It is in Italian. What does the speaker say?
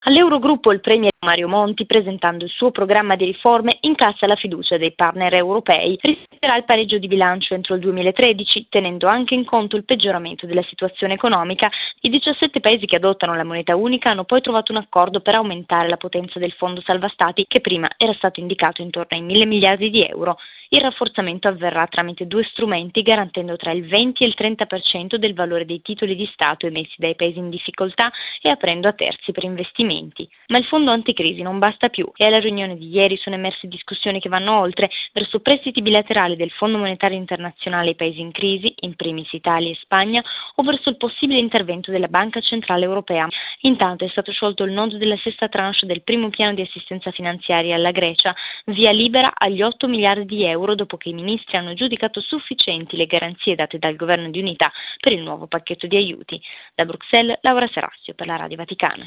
All'Eurogruppo il premier Mario Monti, presentando il suo programma di riforme, incassa la fiducia dei partner europei, rispetterà il pareggio di bilancio entro il 2013, tenendo anche in conto il peggioramento della situazione economica. I 17 paesi che adottano la moneta unica hanno poi trovato un accordo per aumentare la potenza del fondo salva stati, che prima era stato indicato intorno ai 1.000 miliardi di euro. Il rafforzamento avverrà tramite due strumenti, garantendo tra il 20 e il 30% del valore dei titoli di Stato emessi dai paesi in difficoltà e aprendo a terzi per investimenti. Ma il fondo anticrisi non basta più e alla riunione di ieri sono emerse discussioni che vanno oltre, verso prestiti bilaterali del Fondo Monetario Internazionale ai paesi in crisi, in primis Italia e Spagna, o verso il possibile intervento della Banca Centrale Europea. Intanto è stato sciolto il nodo della sesta tranche del primo piano di assistenza finanziaria alla Grecia, via libera agli 8 miliardi di euro dopo che i ministri hanno giudicato sufficienti le garanzie date dal governo di unità per il nuovo pacchetto di aiuti. Da Bruxelles, Laura Serassio per la Radio Vaticana.